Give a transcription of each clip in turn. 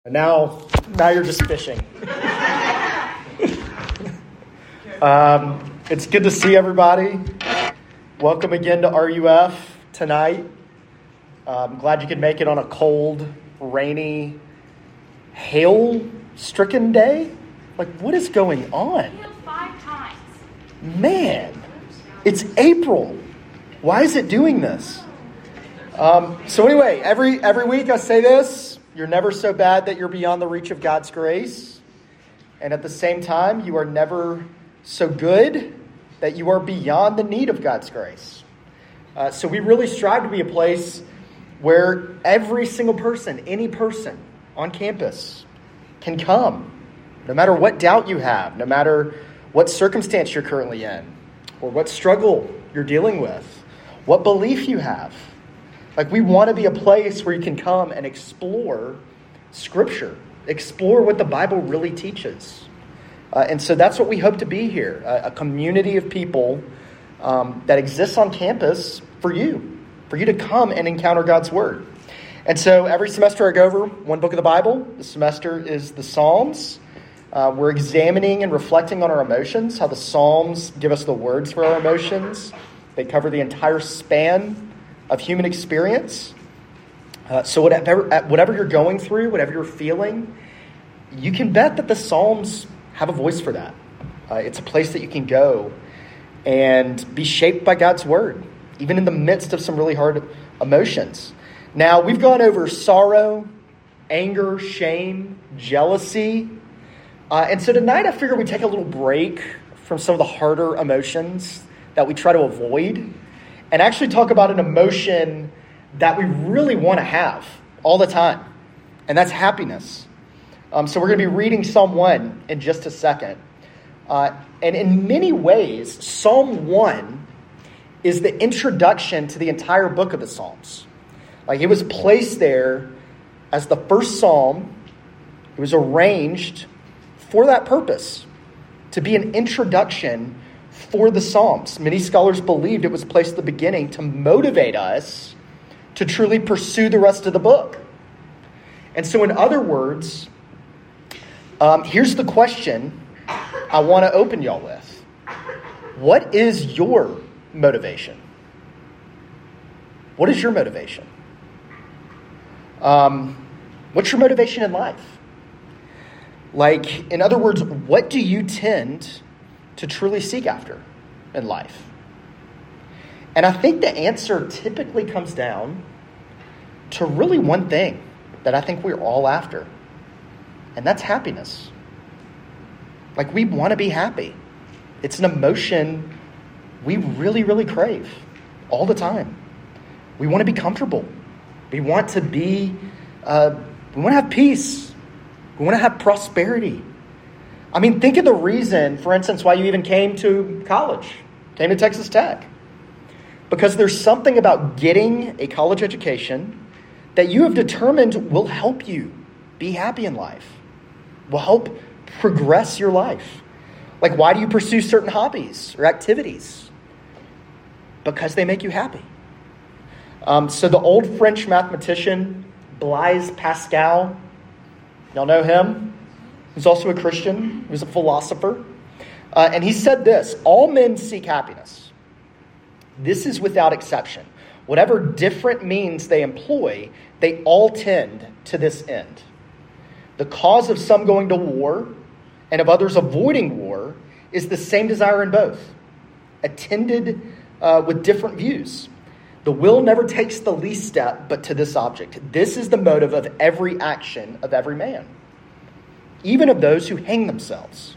Now you're just fishing. It's good to see everybody. Welcome again to RUF tonight. I'm glad you could make it on a cold, rainy, hail-stricken day. Like, what is going on? Hailed 5 times. Man, it's April. Why is it doing this? So anyway, every week I say this. You're never so bad that you're beyond the reach of God's grace. And at the same time, you are never so good that you are beyond the need of God's grace. So we really strive to be a place where every single person, any person on campus can come, no matter what doubt you have, no matter what circumstance you're currently in, or what struggle you're dealing with, what belief you have. Like, we want to be a place where you can come and explore Scripture, explore what the Bible really teaches. And so that's what we hope to be here, a community of people that exists on campus for you to come and encounter God's Word. And so every semester I go over one book of the Bible. This semester is the Psalms. We're examining and reflecting on our emotions, how the Psalms give us the words for our emotions. They cover the entire span of human experience. So whatever you're going through, whatever you're feeling, you can bet that the Psalms have a voice for that. It's a place that you can go and be shaped by God's Word, even in the midst of some really hard emotions. Now, we've gone over sorrow, anger, shame, jealousy. And so tonight I figured we'd take a little break from some of the harder emotions that we try to avoid and actually talk about an emotion that we really want to have all the time, and that's happiness. So we're going to be reading Psalm 1 in just a second. And in many ways, Psalm 1 is the introduction to the entire book of the Psalms. Like, it was placed there as the first psalm. It was arranged for that purpose, to be an introduction for the Psalms. Many scholars believed it was placed at the beginning to motivate us to truly pursue the rest of the book. And so, in other words, here's the question I want to open y'all with. What is your motivation? What is your motivation? What's your motivation in life? Like, in other words, what do you tend to truly seek after in life? And I think the answer typically comes down to really one thing that I think we're all after, and that's happiness. Like, we want to be happy. It's an emotion we really, really crave all the time. We want to be comfortable. We want to be, we want to have peace. We want to have prosperity. I mean, think of the reason, for instance, why you even came to college, came to Texas Tech. Because there's something about getting a college education that you have determined will help you be happy in life, will help progress your life. Like, why do you pursue certain hobbies or activities? Because they make you happy. So the old French mathematician, Blaise Pascal, y'all know him? He's also a Christian. He was a philosopher. And he said this: all men seek happiness. This is without exception. Whatever different means they employ, they all tend to this end. The cause of some going to war and of others avoiding war is the same desire in both, attended with different views. The will never takes the least step but to this object. This is the motive of every action of every man, even of those who hang themselves.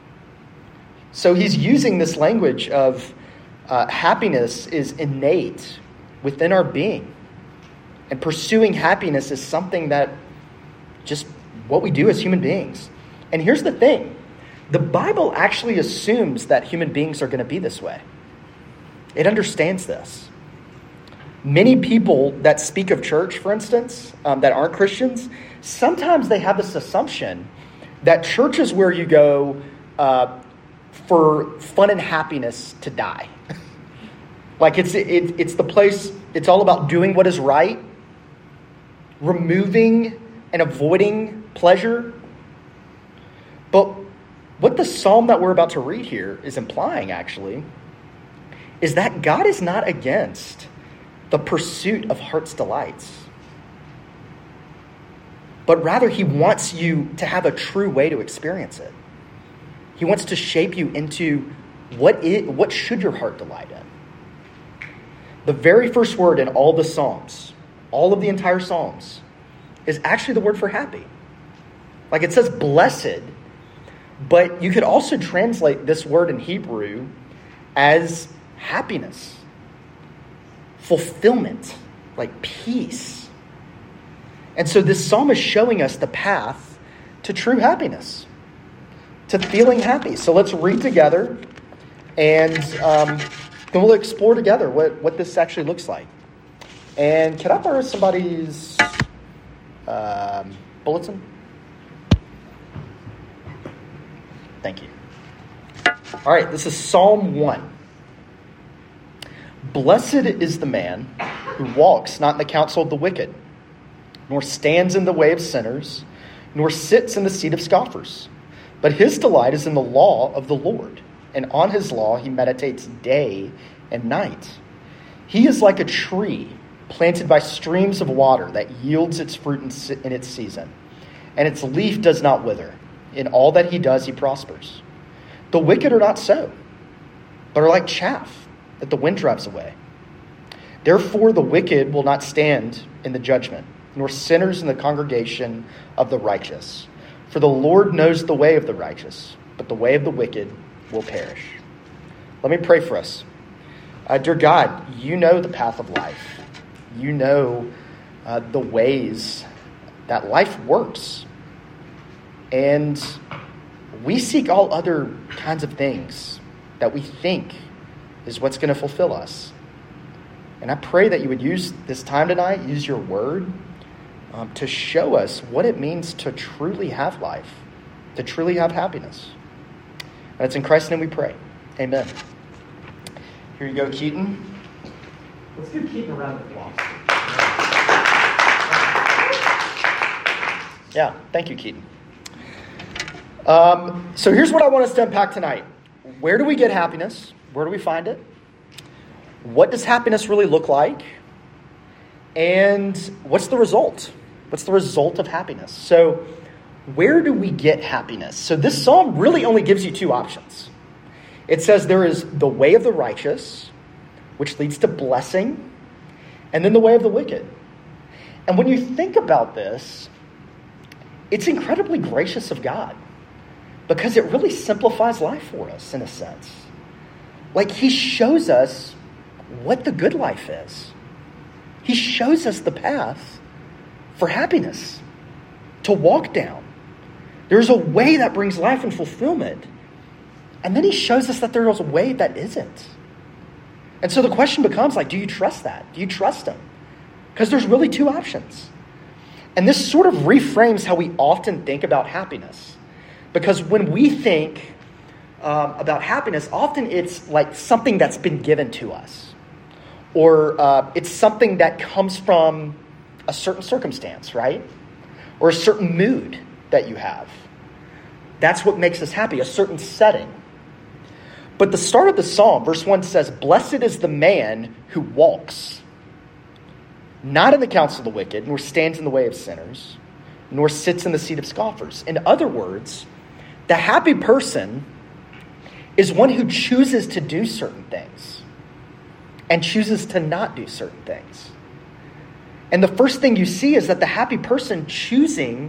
So he's using this language of happiness is innate within our being. And pursuing happiness is something that just what we do as human beings. And here's the thing. The Bible actually assumes that human beings are going to be this way. It understands this. Many people that speak of church, for instance, that aren't Christians, sometimes they have this assumption that church is where you go for fun and happiness to die. Like, it's the place, it's all about doing what is right, removing and avoiding pleasure. But what the psalm that we're about to read here is implying, actually, is that God is not against the pursuit of heart's delights. But rather, he wants you to have a true way to experience it. He wants to shape you into what should your heart delight in. The very first word in all the Psalms, all of the entire Psalms, is actually the word for happy. Like it says blessed, but you could also translate this word in Hebrew as happiness, fulfillment, like peace. And so this psalm is showing us the path to true happiness, to feeling happy. So let's read together, and then we'll explore together what this actually looks like. And can I borrow somebody's bulletin? Thank you. All right, this is Psalm 1. Blessed is the man who walks not in the counsel of the wicked, nor stands in the way of sinners, nor sits in the seat of scoffers. But his delight is in the law of the Lord, and on his law he meditates day and night. He is like a tree planted by streams of water that yields its fruit in its season, and its leaf does not wither. In all that he does, he prospers. The wicked are not so, but are like chaff that the wind drives away. Therefore, the wicked will not stand in the judgment, nor sinners in the congregation of the righteous. For the Lord knows the way of the righteous, but the way of the wicked will perish. Let me pray for us. Dear God, you know the path of life. You know the ways that life works. And we seek all other kinds of things that we think is what's going to fulfill us. And I pray that you would use this time tonight, use your word, to show us what it means to truly have life, to truly have happiness. And it's in Christ's name we pray. Amen. Here you go, Keaton. Let's give Keaton a round of applause. Yeah, thank you, Keaton. So here's what I want us to unpack tonight. Where do we get happiness? Where do we find it? What does happiness really look like? And what's the result? What's the result of happiness? So where do we get happiness? So this psalm really only gives you two options. It says there is the way of the righteous, which leads to blessing, and then the way of the wicked. And when you think about this, it's incredibly gracious of God, because it really simplifies life for us in a sense. Like he shows us what the good life is. He shows us the path for happiness to walk down. There's a way that brings life and fulfillment. And then he shows us that there's a way that isn't. And so the question becomes like, do you trust that? Do you trust him? Because there's really two options. And this sort of reframes how we often think about happiness. Because when we think about happiness, often it's like something that's been given to us. Or it's something that comes from a certain circumstance, right? Or a certain mood that you have. That's what makes us happy, a certain setting. But the start of the psalm, verse 1 says, "Blessed is the man who walks not in the counsel of the wicked, nor stands in the way of sinners, nor sits in the seat of scoffers." In other words, the happy person is one who chooses to do certain things and chooses to not do certain things. And the first thing you see is that the happy person choosing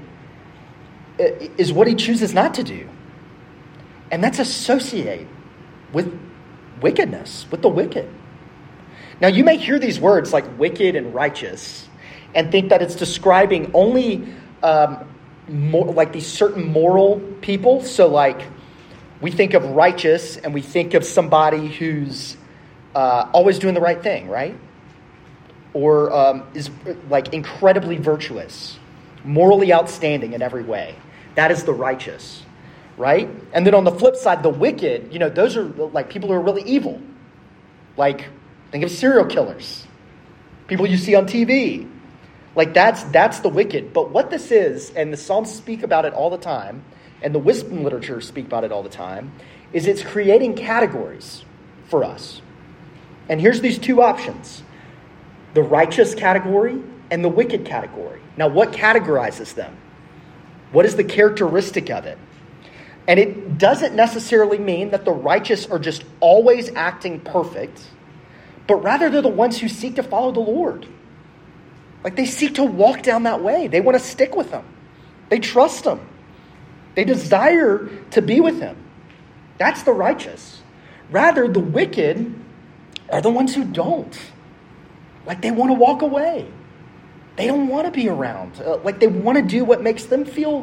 is what he chooses not to do. And that's associated with wickedness, with the wicked. Now, you may hear these words like wicked and righteous and think that it's describing only more like these certain moral people. So like we think of righteous and we think of somebody who's always doing the right thing, right? Or is like incredibly virtuous, morally outstanding in every way. That is the righteous, right? And then on the flip side, the wicked, those are like people who are really evil. Like, think of serial killers, people you see on TV, Like that's the wicked. But what this is, and the Psalms speak about it all the time, and the wisdom literature speak about it all the time, is it's creating categories for us. And here's these two options: the righteous category and the wicked category. Now, what categorizes them? What is the characteristic of it? And it doesn't necessarily mean that the righteous are just always acting perfect, but rather they're the ones who seek to follow the Lord. Like they seek to walk down that way. They want to stick with him. They trust him. They desire to be with him. That's the righteous. Rather, the wicked are the ones who don't. Like they want to walk away. They don't want to be around. Like they want to do what makes them feel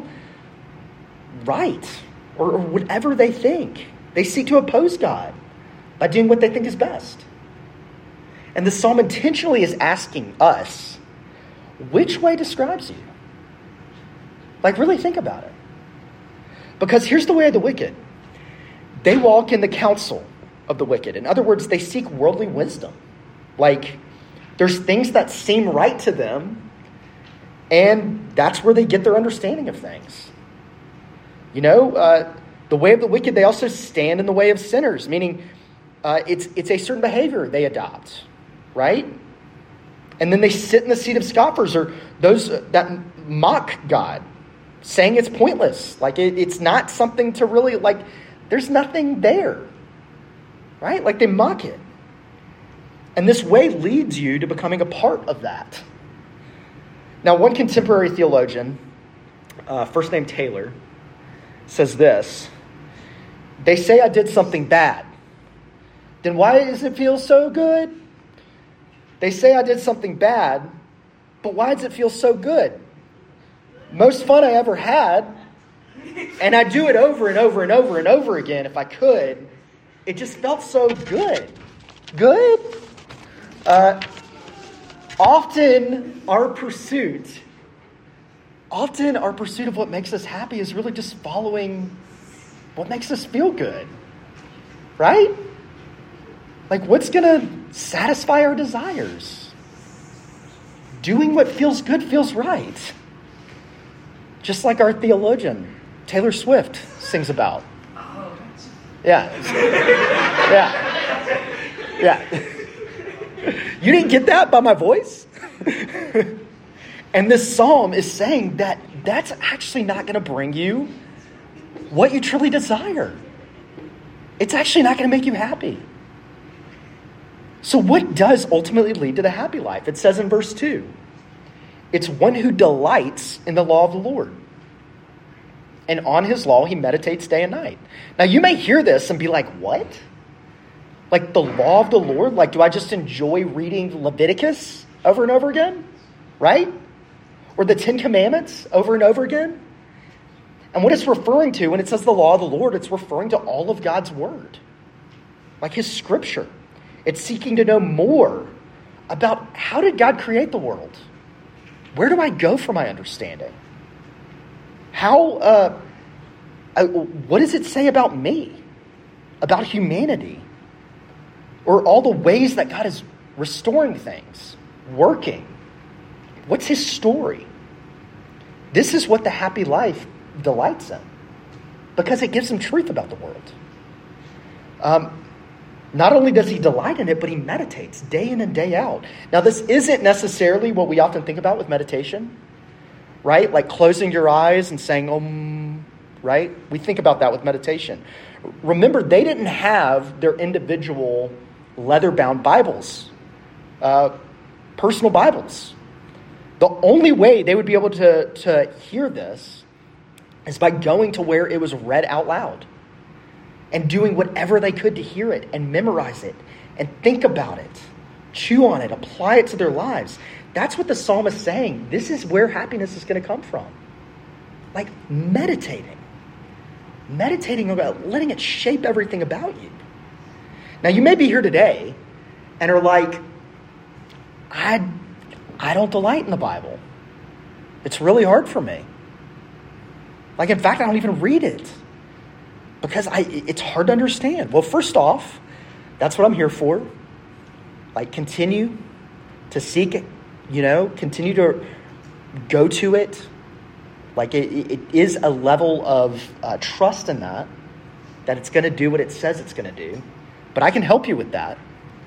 right or whatever they think. They seek to oppose God by doing what they think is best. And the psalm intentionally is asking us, which way describes you? Like really think about it. Because here's the way of the wicked. They walk in the counsel of the wicked. In other words, they seek worldly wisdom. Like there's things that seem right to them, and that's where they get their understanding of things. You know, the way of the wicked, they also stand in the way of sinners, meaning it's a certain behavior they adopt, right? And then they sit in the seat of scoffers, or those that mock God, saying it's pointless. Like it's not something to really, like, there's nothing there, right? Like they mock it. And this way leads you to becoming a part of that. Now, one contemporary theologian, first name Taylor, says this: they say I did something bad. Then why does it feel so good? They say I did something bad, but why does it feel so good? Most fun I ever had, and I'd do it over and over and over and over again if I could. It just felt so good. Good? Often our pursuit of what makes us happy is really just following what makes us feel good, right? Like what's going to satisfy our desires? Doing what feels good feels right. Just like our theologian, Taylor Swift, sings about. Yeah. Yeah. You didn't get that by my voice? And this psalm is saying that that's actually not going to bring you what you truly desire. It's actually not going to make you happy. So what does ultimately lead to the happy life? It says in verse 2, it's one who delights in the law of the Lord. And on his law, he meditates day and night. Now, you may hear this and be like, what? Like the law of the Lord? Like, do I just enjoy reading Leviticus over and over again? Right? Or the Ten Commandments over and over again? And what it's referring to when it says the law of the Lord, it's referring to all of God's word. Like his scripture. It's seeking to know more about how did God create the world? Where do I go for my understanding? What does it say about me? About humanity? Or all the ways that God is restoring things, working? What's his story? This is what the happy life delights in, because it gives him truth about the world. Not only does he delight in it, but he meditates day in and day out. Now, this isn't necessarily what we often think about with meditation, right? Like closing your eyes and saying, right? We think about that with meditation. Remember, they didn't have their individual leather-bound Bibles, personal Bibles. The only way they would be able to hear this is by going to where it was read out loud and doing whatever they could to hear it and memorize it and think about it, chew on it, apply it to their lives. That's what the psalm is saying. This is where happiness is going to come from. Like meditating about letting it shape everything about you. Now, you may be here today and are like, I don't delight in the Bible. It's really hard for me. Like, in fact, I don't even read it because it's hard to understand. Well, first off, that's what I'm here for. Like, continue to seek it, continue to go to it. Like it is a level of trust in that it's going to do what it says it's going to do. But I can help you with that.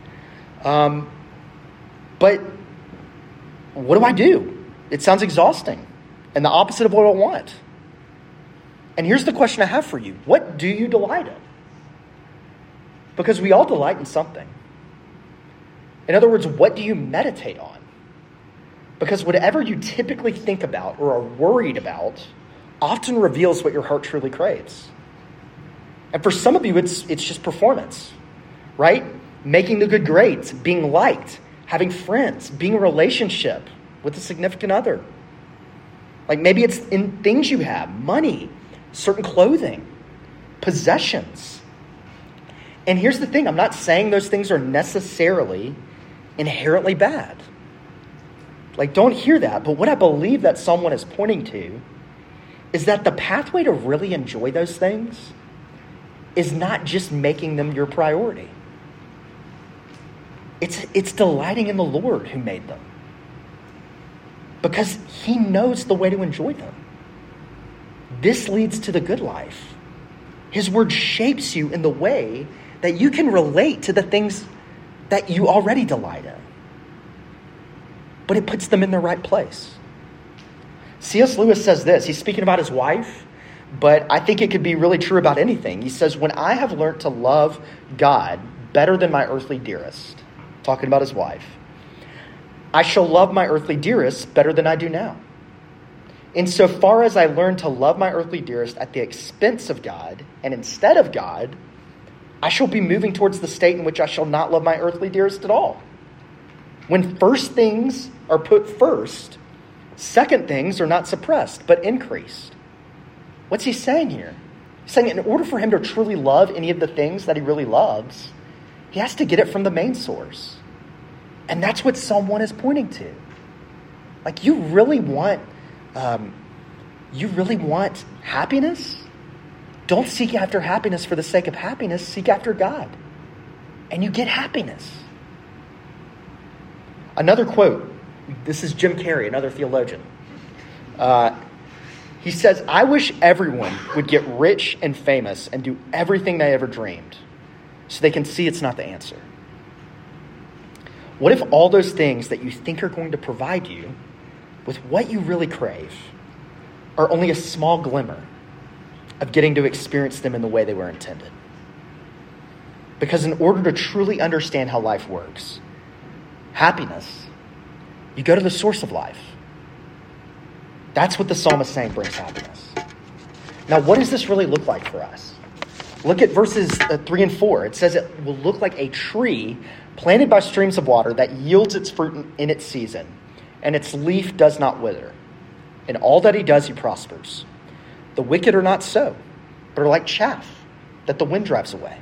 But what do I do? It sounds exhausting and the opposite of what I want. And here's the question I have for you. What do you delight in? Because we all delight in something. In other words, what do you meditate on? Because whatever you typically think about or are worried about often reveals what your heart truly craves. And for some of you, it's just performance, right? Making the good grades, being liked, having friends, being in a relationship with a significant other. Like maybe it's in things you have, money, certain clothing, possessions. And here's the thing, I'm not saying those things are necessarily inherently bad. Like, don't hear that. But what I believe that Psalm 1 is pointing to is that the pathway to really enjoy those things is not just making them your priority. It's delighting in the Lord who made them. Because he knows the way to enjoy them. This leads to the good life. His word shapes you in the way that you can relate to the things that you already delight in. But it puts them in the right place. C.S. Lewis says this. He's speaking about his wife, but I think it could be really true about anything. He says, when I have learned to love God better than my earthly dearest, talking about his wife, I shall love my earthly dearest better than I do now. Insofar as I learn to love my earthly dearest at the expense of God and instead of God, I shall be moving towards the state in which I shall not love my earthly dearest at all. When first things are put first, second things are not suppressed, but increased. What's he saying here? He's saying in order for him to truly love any of the things that he really loves, he has to get it from the main source. And that's what Psalm 1 is pointing to. Like, you really want happiness? Don't seek after happiness for the sake of happiness. Seek after God. And you get happiness. Another quote. This is Jim Carrey, another theologian. He says, I wish everyone would get rich and famous and do everything they ever dreamed so they can see it's not the answer. What if all those things that you think are going to provide you with what you really crave are only a small glimmer of getting to experience them in the way they were intended? Because in order to truly understand how life works, happiness, you go to the source of life. That's what the psalmist is saying brings happiness. Now, what does this really look like for us? Look at verses 3 and 4. It says it will look like a tree planted by streams of water that yields its fruit in its season, and its leaf does not wither. In all that he does, he prospers. The wicked are not so, but are like chaff that the wind drives away.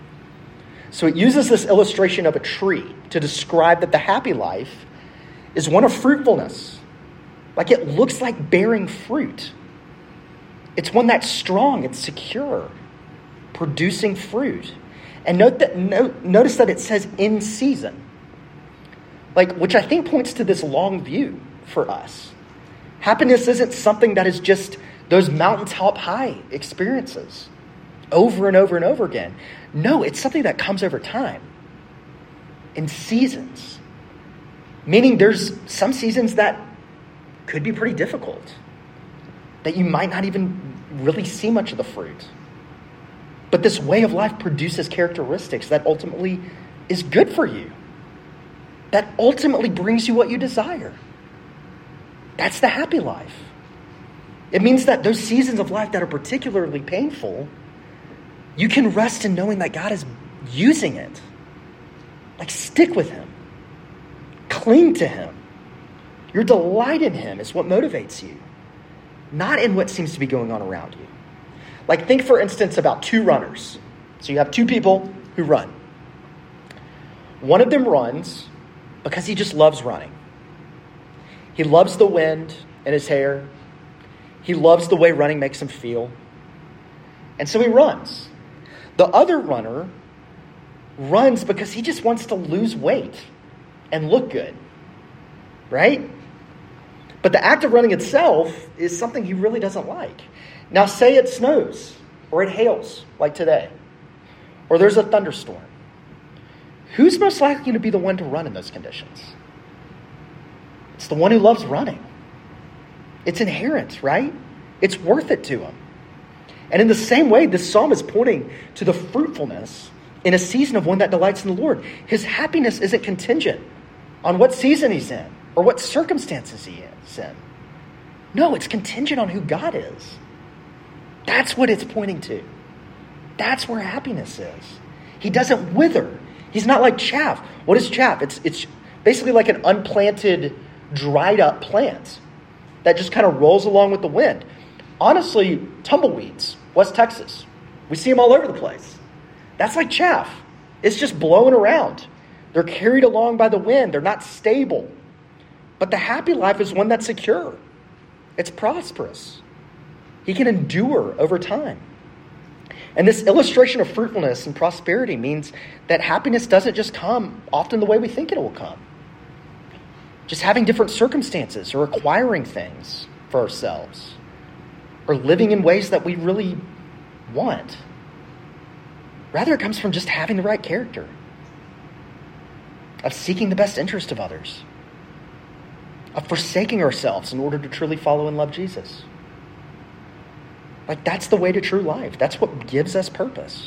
So it uses this illustration of a tree to describe that the happy life is one of fruitfulness. Like it looks like bearing fruit. It's one that's strong and secure, producing fruit. And notice that it says in season, like, which I think points to this long view for us. Happiness isn't something that is just those mountaintop high experiences over and over and over again. No, it's something that comes over time in seasons. Meaning there's some seasons that could be pretty difficult, that you might not even really see much of the fruit. But this way of life produces characteristics that ultimately is good for you, that ultimately brings you what you desire. That's the happy life. It means that those seasons of life that are particularly painful, you can rest in knowing that God is using it. Like, stick with him. Cling to him. Your delight in him is what motivates you, not in what seems to be going on around you. Like, think, for instance, about two runners. So you have two people who run. One of them runs because he just loves running. He loves the wind in his hair. He loves the way running makes him feel. And so he runs. The other runner runs because he just wants to lose weight and look good, right? But the act of running itself is something he really doesn't like. Now, say it snows or it hails like today, or there's a thunderstorm. Who's most likely to be the one to run in those conditions? It's the one who loves running. It's inherent, right? It's worth it to him. And in the same way, this psalm is pointing to the fruitfulness in a season of one that delights in the Lord. His happiness isn't contingent on what season he's in or what circumstances he is in. No, it's contingent on who God is. That's what it's pointing to. That's where happiness is. He doesn't wither. He's not like chaff. What is chaff? It's basically like an unplanted, dried up plant that just kind of rolls along with the wind. Honestly, tumbleweeds, West Texas, we see them all over the place. That's like chaff. It's just blowing around. They're carried along by the wind. They're not stable. But the happy life is one that's secure. It's prosperous. He can endure over time. And this illustration of fruitfulness and prosperity means that happiness doesn't just come often the way we think it will come. Just having different circumstances or acquiring things for ourselves or living in ways that we really want. Rather, it comes from just having the right character, of seeking the best interest of others, of forsaking ourselves in order to truly follow and love Jesus. Like, that's the way to true life. That's what gives us purpose.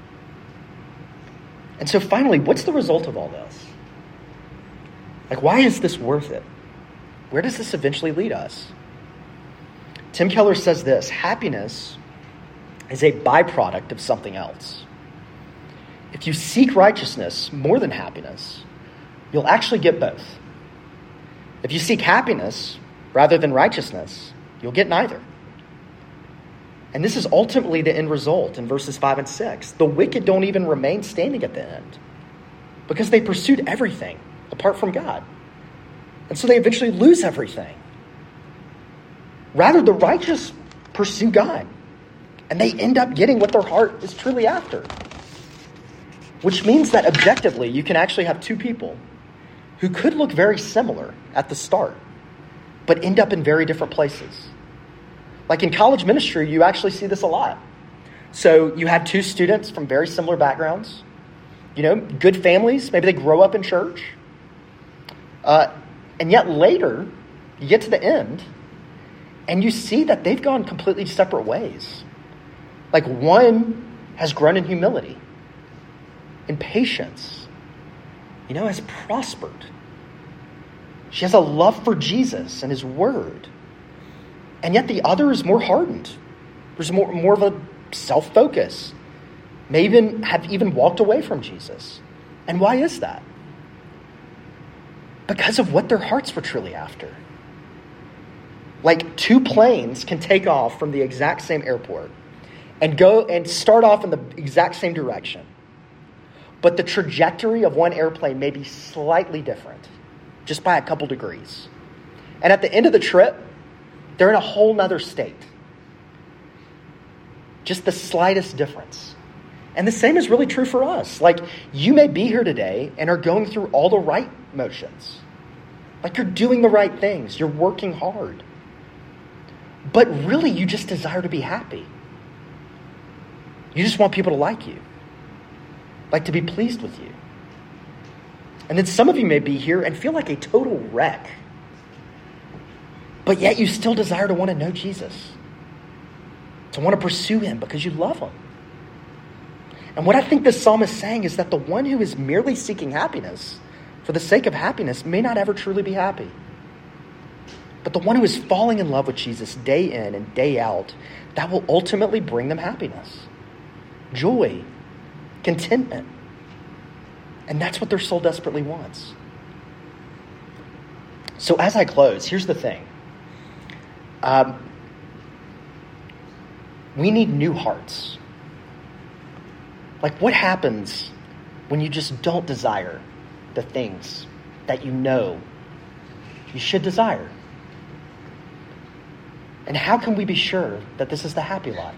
And so finally, what's the result of all this? Like, why is this worth it? Where does this eventually lead us? Tim Keller says this: happiness is a byproduct of something else. If you seek righteousness more than happiness, you'll actually get both. If you seek happiness rather than righteousness, you'll get neither. And this is ultimately the end result in verses 5 and 6. The wicked don't even remain standing at the end because they pursued everything apart from God. And so they eventually lose everything. Rather, the righteous pursue God, and they end up getting what their heart is truly after. Which means that objectively, you can actually have two people who could look very similar at the start, but end up in very different places. Like in college ministry, you actually see this a lot. So you have two students from very similar backgrounds, good families. Maybe they grow up in church. And yet later, you get to the end, and you see that they've gone completely separate ways. Like one has grown in humility, in patience, has prospered. She has a love for Jesus and his word. And yet the other is more hardened. There's more of a self-focus. May even have walked away from Jesus. And why is that? Because of what their hearts were truly after. Like two planes can take off from the exact same airport and go and start off in the exact same direction. But the trajectory of one airplane may be slightly different, just by a couple degrees. And at the end of the trip, they're in a whole nother state. Just the slightest difference. And the same is really true for us. Like, you may be here today and are going through all the right motions. Like, you're doing the right things. You're working hard. But really, you just desire to be happy. You just want people to like you. Like, to be pleased with you. And then some of you may be here and feel like a total wreck. But yet you still desire to want to know Jesus. To want to pursue him because you love him. And what I think this psalm is saying is that the one who is merely seeking happiness for the sake of happiness may not ever truly be happy. But the one who is falling in love with Jesus day in and day out, that will ultimately bring them happiness, joy, contentment. And that's what their soul desperately wants. So as I close, here's the thing. We need new hearts. Like, what happens when you just don't desire the things that you know you should desire? And how can we be sure that this is the happy life?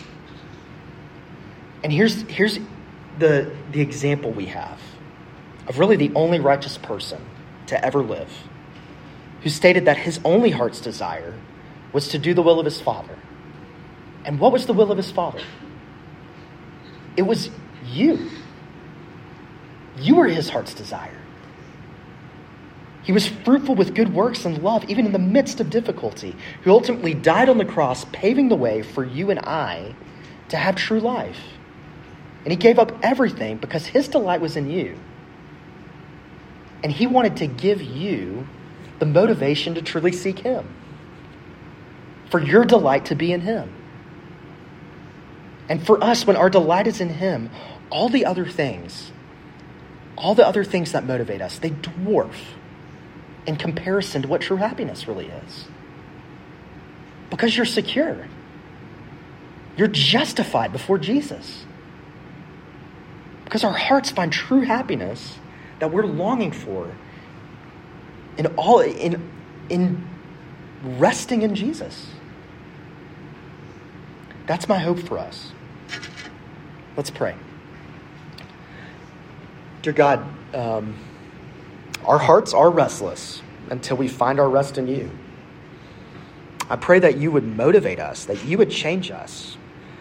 And here's the example we have of really the only righteous person to ever live, who stated that his only heart's desire was to do the will of his Father. And what was the will of his Father? It was you. You were his heart's desire. He was fruitful with good works and love, even in the midst of difficulty, who ultimately died on the cross, paving the way for you and I to have true life. And he gave up everything because his delight was in you. And he wanted to give you the motivation to truly seek him, for your delight to be in him. And for us, when our delight is in him, all the other things that motivate us, they dwarf in comparison to what true happiness really is. Because you're secure. You're justified before Jesus. Because our hearts find true happiness that we're longing for in resting in Jesus. That's my hope for us. Let's pray. Dear God, our hearts are restless until we find our rest in you. I pray that you would motivate us, that you would change us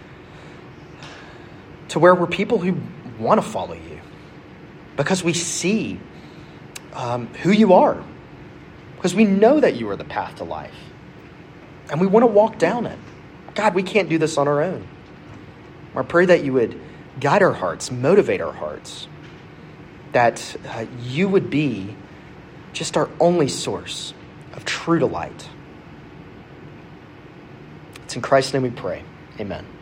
to where we're people who want to follow you because we see who you are, because we know that you are the path to life, and we want to walk down it. God, we can't do this on our own. I pray that you would guide our hearts, motivate our hearts, that you would be just our only source of true delight. It's in Christ's name we pray. Amen.